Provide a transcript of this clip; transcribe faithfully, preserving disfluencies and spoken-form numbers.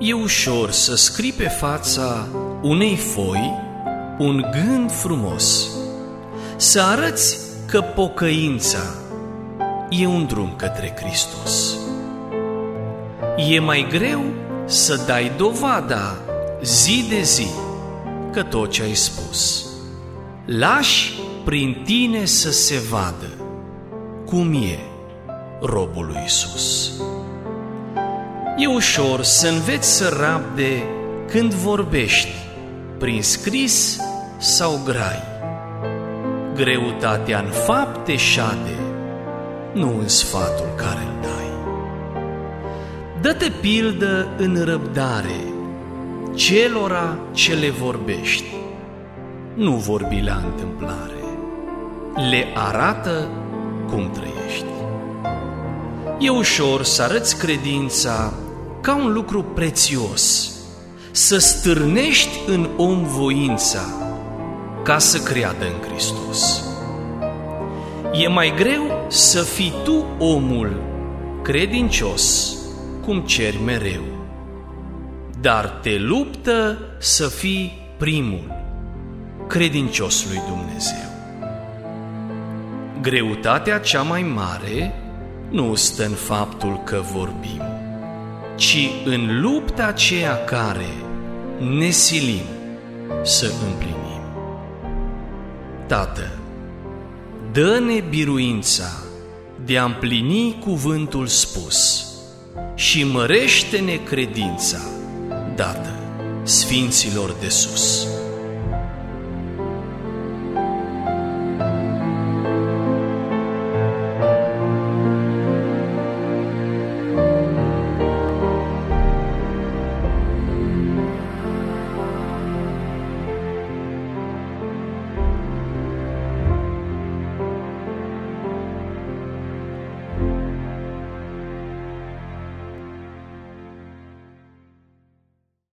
E ușor să scrii pe fața unei foi un gând frumos, să arăți că pocăința e un drum către Hristos. E mai greu să dai dovada zi de zi că tot ce ai spus lași prin tine să se vadă cum e robul lui Iisus. E ușor să înveți să rabde când vorbești, prin scris sau grai. Greutatea în fapte șade, nu în sfatul care îl dai. Dă-te pildă în răbdare celora ce le vorbești. Nu vorbi la întâmplare, le arată cum trăiești. E ușor să arăți credința ca un lucru prețios, să stârnești în om voința ca să creadă în Hristos. E mai greu să fii tu omul credincios, cum ceri mereu, dar te luptă să fii primul credincios lui Dumnezeu. Greutatea cea mai mare nu stă în faptul că vorbim, ci în lupta aceea care ne silim să împlinim. Tată, dă-ne biruința de a împlini cuvântul spus și mărește-ne credința dată Sfinților de sus.